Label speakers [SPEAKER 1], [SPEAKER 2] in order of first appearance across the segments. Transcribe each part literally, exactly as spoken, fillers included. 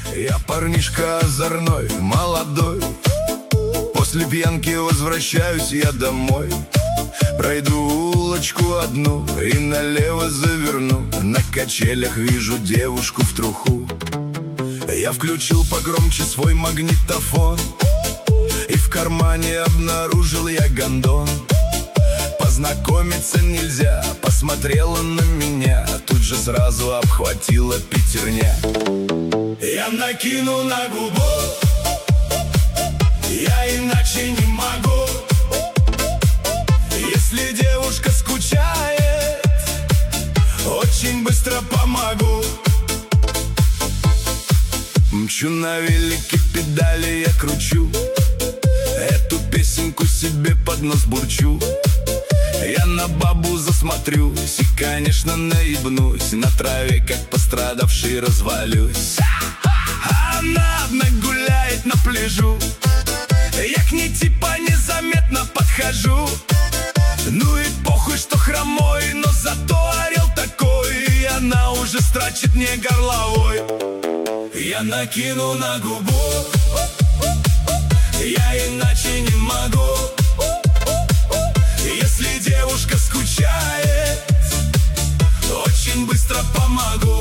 [SPEAKER 1] Я парнишка озорной, молодой. После пьянки возвращаюсь я домой. Пройду улочку одну и налево заверну. На качелях вижу девушку в труху. Я включил погромче свой магнитофон, и в кармане обнаружил я гондон. Познакомиться нельзя, посмотрела на меня, тут же сразу обхватила пятерня. Я накину на губу, я иначе не могу. Если девушка скучает, очень быстро помогу. Мчу на велике, педали я кручу, эту песенку себе под нос бурчу. Я на бабу засмотрюсь и, конечно, наебнусь. На траве, как пострадавший, развалюсь. Она одна гуляет на пляжу, я к ней типа незаметно подхожу. Ну и похуй, что хромой, но зато орел такой, и она уже строчит мне горловой. Я накину на губу, я иначе не могу. Если девушка скучает, очень быстро помогу.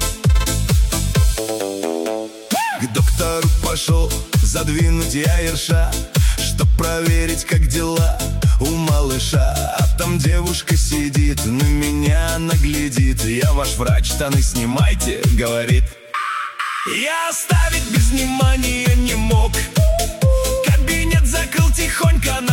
[SPEAKER 1] К доктору пошел задвинуть я ерша, чтоб проверить, как дела у малыша. А там девушка сидит, на меня она глядит. Я ваш врач, штаны снимайте, говорит. Я оставить без внимания не мог, кабинет закрыл тихонько